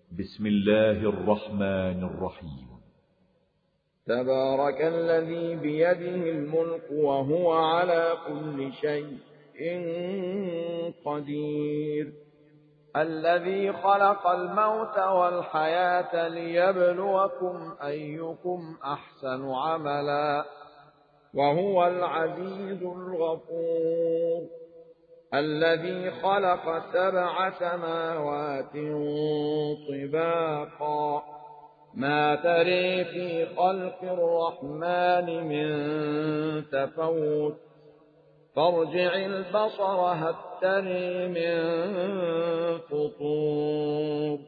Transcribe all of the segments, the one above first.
بسم الله الرحمن الرحيم. تبارك الذي بيده الملك وهو على كل شيء قدير، الذي خلق الموت والحياة ليبلوكم أيكم أحسن عملا وهو العزيز الغفور، الذي خلق 7 سماوات طباقا ما تري في خلق الرحمن من تفوت فارجع البصر هل تري من فطور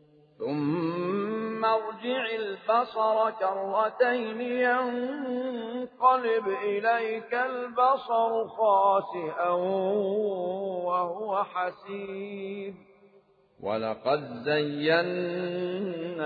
ثم ارجع البصر كرتين ينقلب إليك البصر خاسئا وهو حسير، ولقد زينا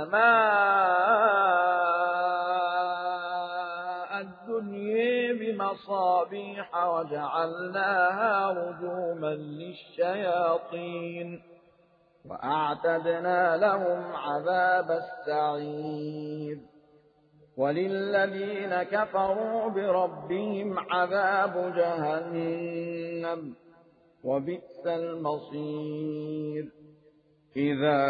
السماء الدنيا بمصابيح وجعلناها رجوما للشياطين وأعتدنا لهم عذاب السعير، وللذين كفروا بربهم عذاب جهنم وبئس المصير. إذا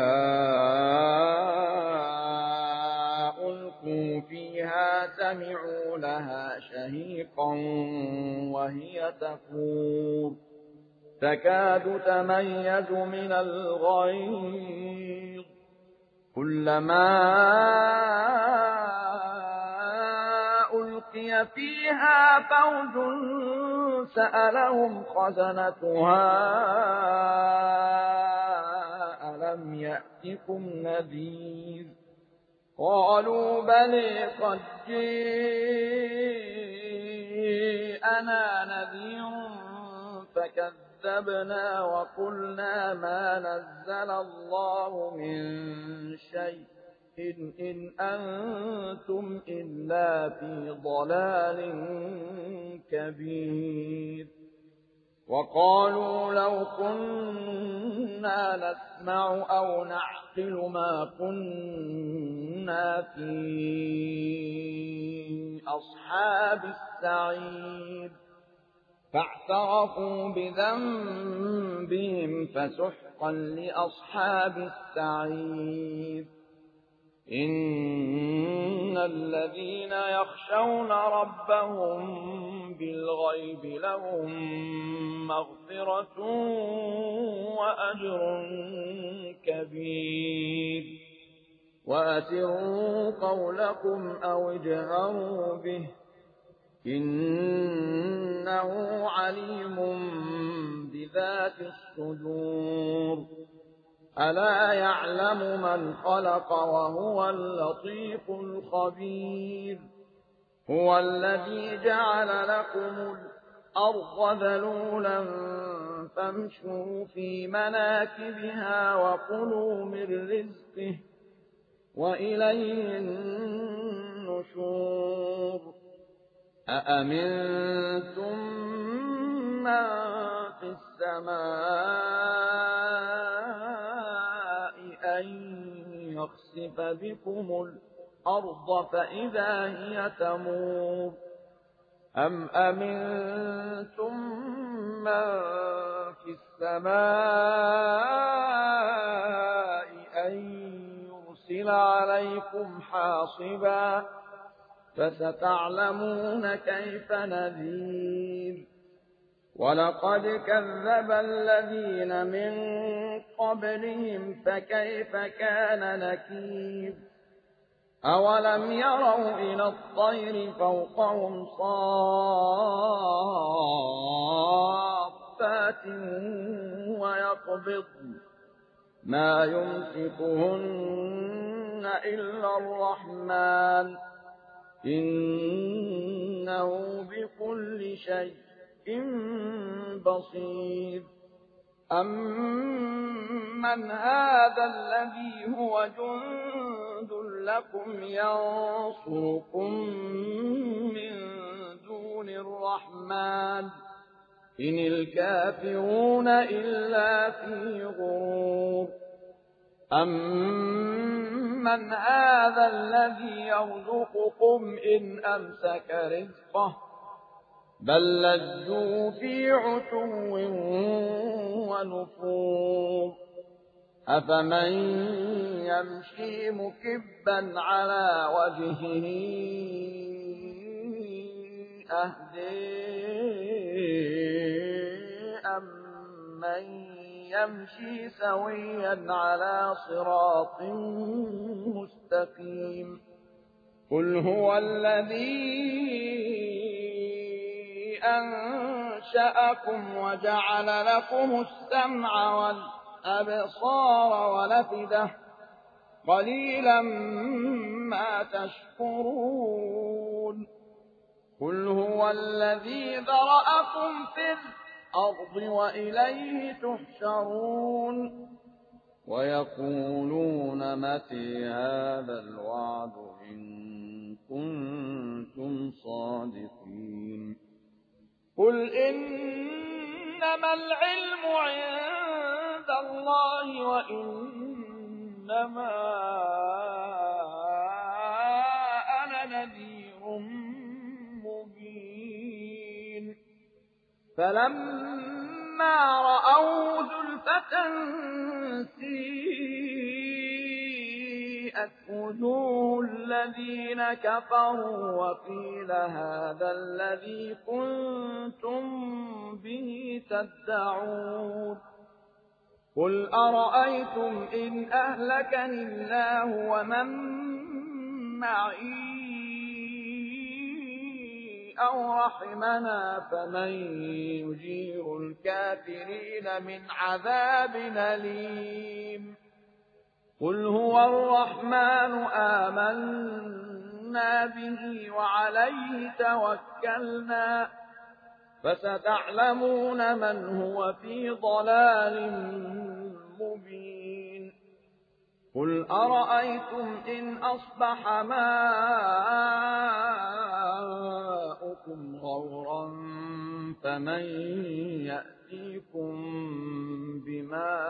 ألقوا فيها سمعوا لها شهيقا وهي تفور تكاد تميز من الغيظ، كلما ألقي فيها فوج سألهم خزنتها ألم يأتكم نذير، قالوا بلى قد جاءنا نذير فكذبنا وقلنا ما نزل الله من شيء إن أنتم إلا في ضلال كبير، وقالوا لو كنا نسمع أو نعقل ما كنا في أصحاب السعير، فاعترفوا بذنبهم فسحقا لأصحاب السعير. إن الذين يخشون ربهم بالغيب لهم مغفرة وأجر كبير، وأسروا قولكم أو اجهروا به إنه عليم بذات الصدور، ألا يعلم من خلق وهو اللطيف الخبير، هو الذي جعل لكم الأرض ذلولا فامشوا في مناكبها وكلوا من رزقه وإليه النشور. أأمنتم من في السماء أن يخسف بكم الأرض فإذا هي تمور، أم أمنتم من في السماء أن يرسل عليكم حاصبا فستعلمون كيف نذير. ولقد كذب الذين من قبلهم فكيف كان نكير، أولم يروا إلى الطير فوقهم صافات ويقبضن ما يمسكهن إلا الرحمن إنه بكل شيء بصير. أمن هذا الذي هو جند لكم ينصركم من دون الرحمن إن الكافرون إلا في غرور. أَمَّنْ هَذَا الَّذِي يَرْزُقُكُمْ إِنْ أَمْسَكَ رِزْقَهُ بَل لَّجُّوا فِي عُتُوٍّ وَنُفُورٍ أَفَمَن يَمْشِي مُكِبًّا عَلَى وَجْهِهِ أَهْدَىٰ أَمَّن يَمْشِي سَوِيًّا عَلَىٰ صِرَاطٍ مُّسْتَقِيمٍ قُلْ هُوَ الَّذِي أَنشَأَكُمْ وَجَعَلَ لَكُمُ السَّمْعَ والأبصار والأفئدة قليلا ما تشكرون قل هو الذي ذرأكم في الأرض وإليه تحشرون ويقولون متى هذا الوعد إن كنتم صادقين قل إنما العلم عند الله وإنما أنا نذير مبين فلما رأوا زلفة سيئت وجوه الذين كفروا وقيل هذا الذي كنتم به تدعون قل أرأيتم إن أهلكني الله ومن معي أو رحمنا فمن يجير الكافرين من عذاب أليم قل هو الرحمن آمنا به وعليه توكلنا فستعلمون من هو في ضلال مبين قل أرأيتم إن أصبح ماؤكم غورا فمن يأتيكم بماء